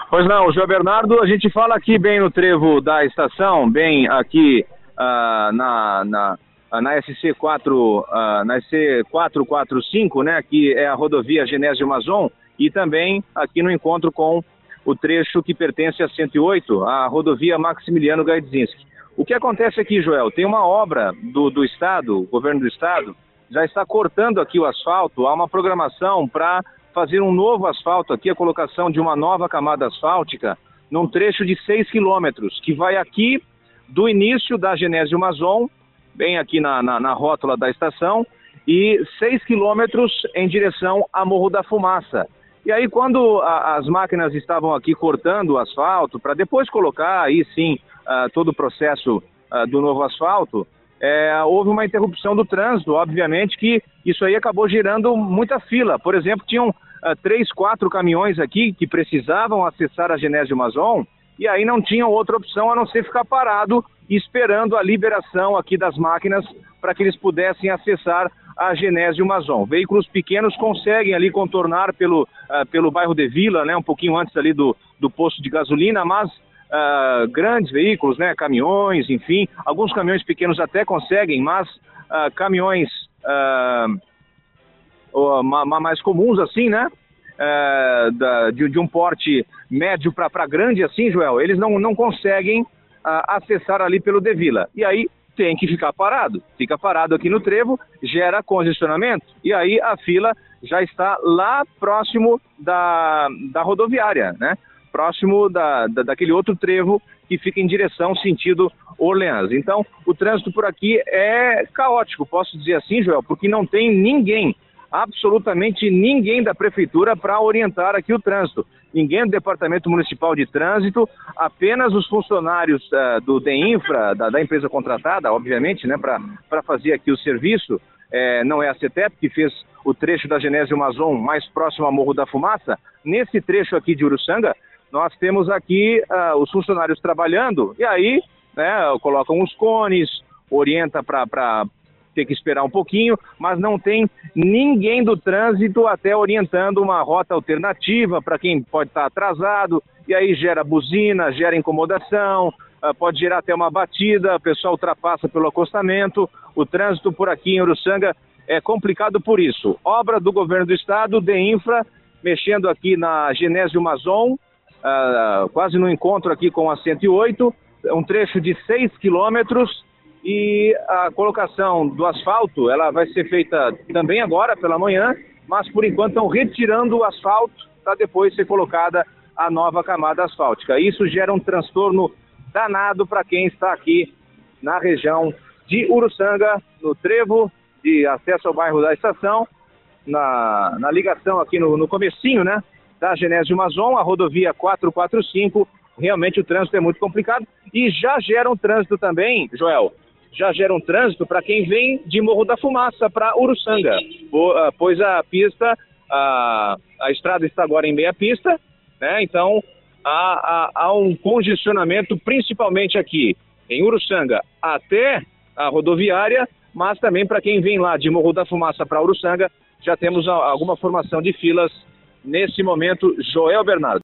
Pois não, João Bernardo, a gente fala aqui bem no trevo da estação, bem aqui na SC4, na SC445, né, que é a rodovia Genésio Mazon, e também aqui no encontro com o trecho que pertence a 108, a rodovia Maximiliano Gaidzinski. O que acontece aqui, Joel? Tem uma obra do Estado, o governo do Estado, já está cortando aqui o asfalto, há uma programação para fazer um novo asfalto aqui, a colocação de uma nova camada asfáltica, num trecho de 6 quilômetros, que vai aqui do início da Genésio Mazon, bem aqui na rótula da estação, e 6 quilômetros em direção a Morro da Fumaça. E aí, quando as máquinas estavam aqui cortando o asfalto, para depois colocar aí sim todo o processo do novo asfalto, houve uma interrupção do trânsito, obviamente que isso aí acabou gerando muita fila. Por exemplo, tinham 3, 4 caminhões aqui que precisavam acessar a Genésio Mazon, e aí não tinham outra opção a não ser ficar parado esperando a liberação aqui das máquinas para que eles pudessem acessar a Genésio Mazon. Veículos pequenos conseguem ali contornar pelo bairro de Vila, né, um pouquinho antes ali do posto de gasolina, mas grandes veículos, né, caminhões, enfim, alguns caminhões pequenos até conseguem, mas caminhões mais comuns assim, né, de um porte médio para grande assim, Joel, eles não conseguem acessar ali pelo de Vila. E aí tem que ficar parado. Fica parado aqui no trevo, gera congestionamento. E aí a fila já está lá próximo da rodoviária, né? Próximo daquele outro trevo que fica em direção sentido Orleans. Então, o trânsito por aqui é caótico, posso dizer assim, Joel, porque não tem ninguém, absolutamente ninguém da prefeitura para orientar aqui o trânsito. Ninguém do Departamento Municipal de Trânsito, apenas os funcionários do DEINFRA, da empresa contratada, obviamente, né, para fazer aqui o serviço. Não é a CETEP que fez o trecho da Genésio Mazon mais próximo a Morro da Fumaça. Nesse trecho aqui de Uruçanga, nós temos aqui os funcionários trabalhando, e aí, né, colocam os cones, orienta para ter que esperar um pouquinho, mas não tem ninguém do trânsito até orientando uma rota alternativa para quem pode estar atrasado, e aí gera buzina, gera incomodação, pode gerar até uma batida, o pessoal ultrapassa pelo acostamento. O trânsito por aqui em Uruçanga é complicado por isso. Obra do governo do estado, DEINFRA, mexendo aqui na Genésio Mazon, quase no encontro aqui com a 108, um trecho de 6 quilômetros, e a colocação do asfalto, ela vai ser feita também agora pela manhã, mas por enquanto estão retirando o asfalto para depois ser colocada a nova camada asfáltica. Isso gera um transtorno danado para quem está aqui na região de Uruçanga, no trevo de acesso ao bairro da estação, na ligação aqui no comecinho, né, da Genésio Mazon, a rodovia 445. Realmente o trânsito é muito complicado e já gera um trânsito também, Joel, já gera um trânsito para quem vem de Morro da Fumaça para Uruçanga, pois a pista, a estrada está agora em meia pista, né? Então há um congestionamento principalmente aqui em Uruçanga até a rodoviária, mas também para quem vem lá de Morro da Fumaça para Uruçanga, já temos alguma formação de filas nesse momento. Joel Bernardo.